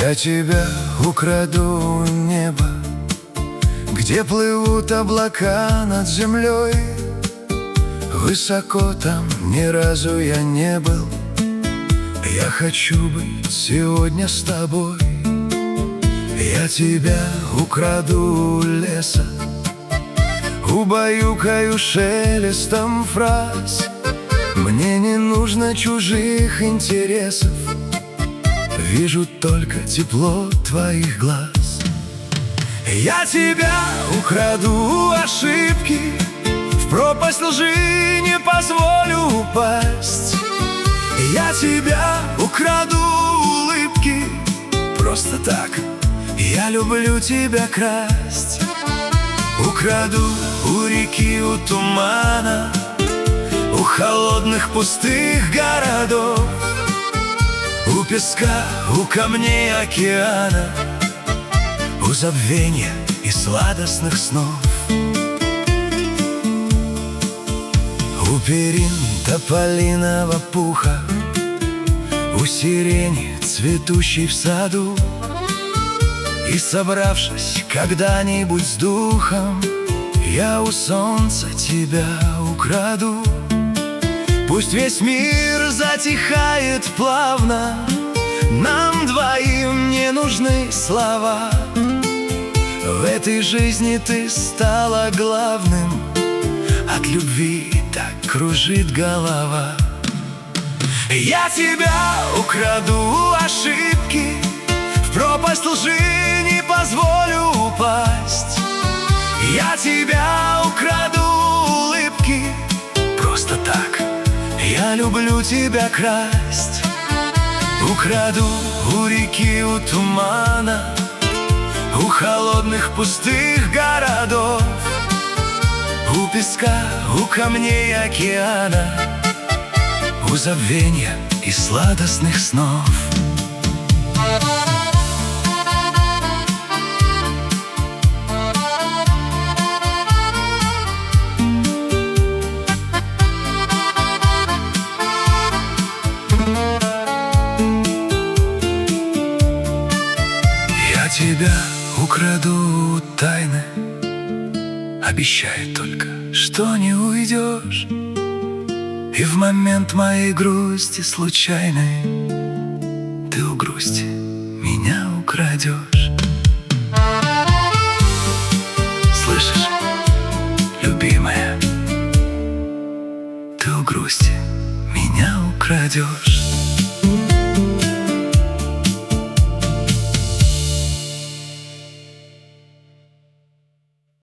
Я тебя украду у неба, где плывут облака над землей. Высоко там ни разу я не был. Я хочу быть сегодня с тобой. Я тебя украду у леса, убаюкаю шелестом фраз. Мне не нужно чужих интересов, вижу только тепло твоих глаз. Я тебя украду у ошибки, в пропасть лжи не позволю упасть. Я тебя украду у улыбки, просто так я люблю тебя красть. Украду у реки, у тумана, у холодных пустых городов, у песка, у камней океана, у забвения и сладостных снов. У перин тополиного пуха, у сирени, цветущей в саду. И собравшись когда-нибудь с духом, я у солнца тебя украду. Пусть весь мир затихает плавно, нам двоим не нужны слова. В этой жизни ты стала главным, от любви так кружит голова. Я тебя украду у ошибки, в пропасть лжи не позволю упасть. Я тебя украду у улыбки, просто так я люблю тебя красть. Украду у реки, у тумана, у холодных пустых городов, у песка, у камней океана, у забвения и сладостных снов. Я тебя украду у тайны, обещай только, что не уйдешь. И в момент моей грусти случайной ты у грусти меня украдешь. Слышишь, любимая, ты у грусти меня украдешь.